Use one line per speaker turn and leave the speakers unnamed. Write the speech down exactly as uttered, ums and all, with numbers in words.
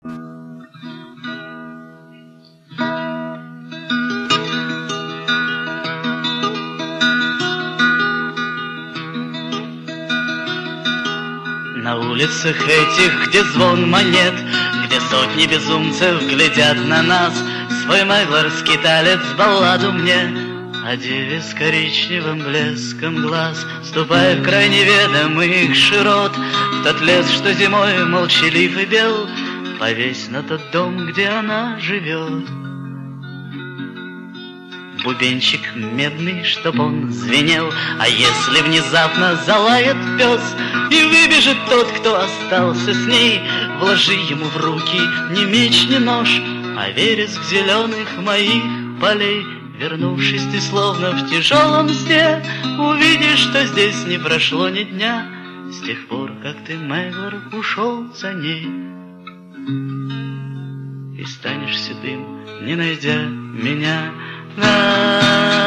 На улицах этих, где звон монет, где сотни безумцев глядят на нас, свой Мэглор скиталец балладу мне о деве с коричневым блеском глаз. Ступая в край неведомых широт, в тот лес, что зимой молчалив и бел, повесь на тот дом, где она живет бубенчик медный, чтоб он звенел. А если внезапно залает пес и выбежит тот, кто остался с ней, вложи ему в руки ни меч, ни нож, а вереск зеленых моих полей. Вернувшись, ты словно в тяжелом сне увидишь, что здесь не прошло ни дня с тех пор, как ты, Мэглор, ушел за ней. И станешь седым, не найдя меня. На